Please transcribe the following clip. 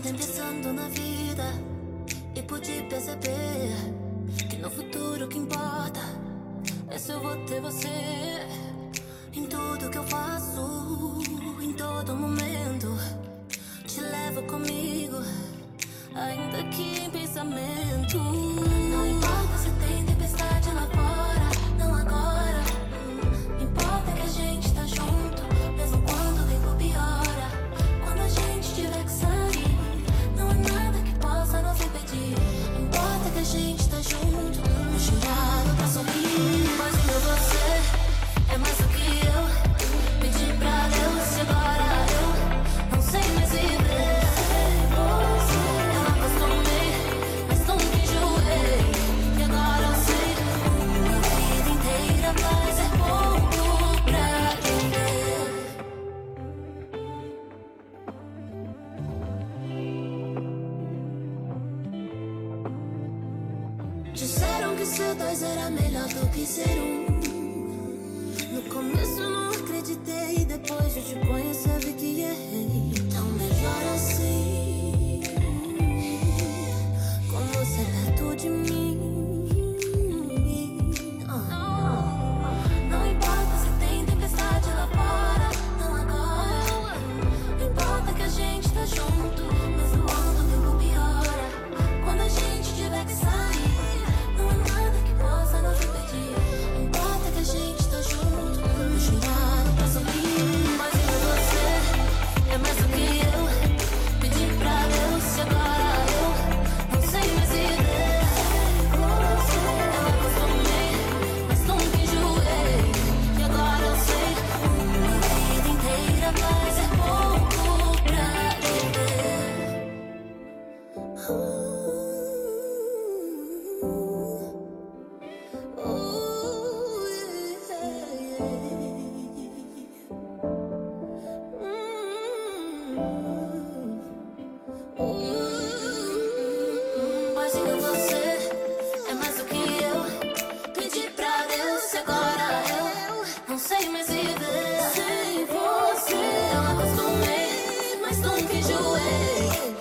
tem pensando na vida e pude perceber que no futuro o que importa é se eu vou ter você em tudo que eu faço, em todo momento. Te levo comigo, ainda que em pensamento. Não importa se tem tempestade lá fora, não agora. Importa que a gente tá junto, mesmo quando o tempo piora. Quando a gente tiver que sair, não há nada que possa nos impedir. Importa que a gente tá junto, no xingado pra sorrir. Mas o meu você é mais do que eu. Pedi pra Deus e agora eu não sei mais viver. Eu acostumei, mas nunca enjoei. E agora eu sei, uma vida inteira vai ser pouco pra viver. Disseram que ser dois era melhor do que ser um. No começo eu não acreditei, depois de te conhecer vi que errei. Então melhor assim, com você perto de mim. Não importa se tem tempestade lá fora, não agora. Importa que a gente tá junto, mesmo quando o tempo piora. Quando a gente tiver que sair, não há nada que possa nos impedir. Importa que a gente tá junto, no xingado pra sorrir. Mas eu você é mais do que eu. Pedi pra Deus e agora eu não sei mais viver. Eu acostumei, mas nunca enjoei. E agora eu sei, uma vida inteira vai ser pouco pra viver. Mas diga você é mais do que eu. Pedi pra Deus e agora eu não sei mais viver sem você. Eu acostumei, mas nunca enjoei.